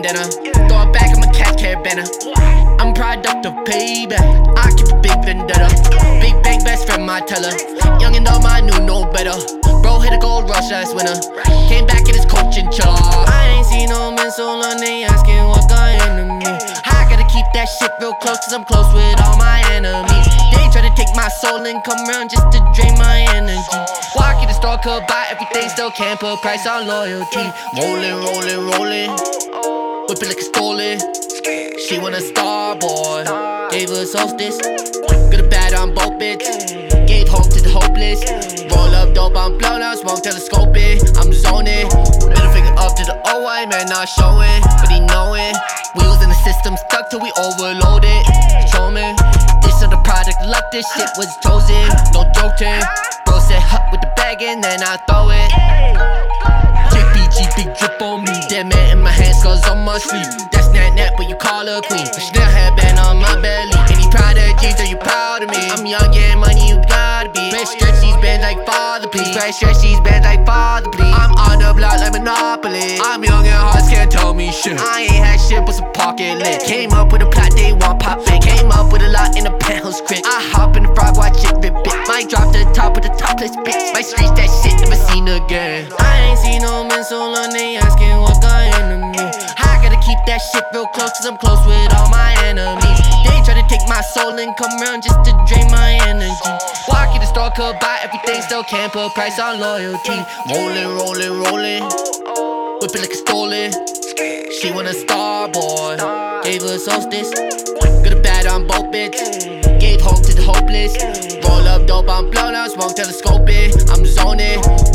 bandana. Throw it back, I'm a cat caravana. I'm product of payback. I keep a big vendetta. Big bang, best friend, my teller. Young and dumb, I knew no better. Bro hit a gold rush last winter. Came back in his coach and chill. I ain't seen no man so long, they asking what got into me. I gotta keep that shit real close, cause I'm close with all my enemies. They try to take my soul and come around just to drain my energy. Walk in the store, could buy everything, still can't put price on loyalty. Rolling, rolling, rolling. Whip it like it's stolen. She want a star boy. Gave her solstice. Good or bad, I'm both bitch. Gave hope to the hopeless. Roll up dope, I'm blown out, smoke telescoping. I'm zoning. Middle finger up to the old white man, not showing, but he knowing. Wheels in the system stuck till we overloaded. Show me. This on the product, luck, this shit was chosen. No joking. Bro said hut with the bag and then I throw it. JPG, big drip on me. Dead man in my hand, scars on my sleeve. That's Nat, but you call her queen. Chanel headband on my belly. Any prodigies, are you proud of me? I'm young, yeah, money, you gotta be. Fresh stretch these bands like father, please. Fresh stretch these bands like father, please. I'm on the block like Monopoly. I'm young and hearts can't tell me shit. I ain't had shit but some pocket lit. Came up with a plot, they want pop it. Came up with a lot in a penthouse crib. I hop in the frog, watch it rip it. Might drop to the top with the topless bitch. My streets, that shit never seen again. I ain't seen no man so long, they asking what got into me. I gotta keep that shit real close, cause I'm close with all my enemies. They try to take my soul and come around just to drain my energy. Walk in the store, could buy everything, still can't put price on loyalty. Rolling, rolling, rolling. Whip it like it's stolen. She want a star boy. Gave her solstice. Good or bad, I'm both bitch. Gave hope to the hopeless. Roll up dope, I'm blown out, smoke telescoping. I'm zoning.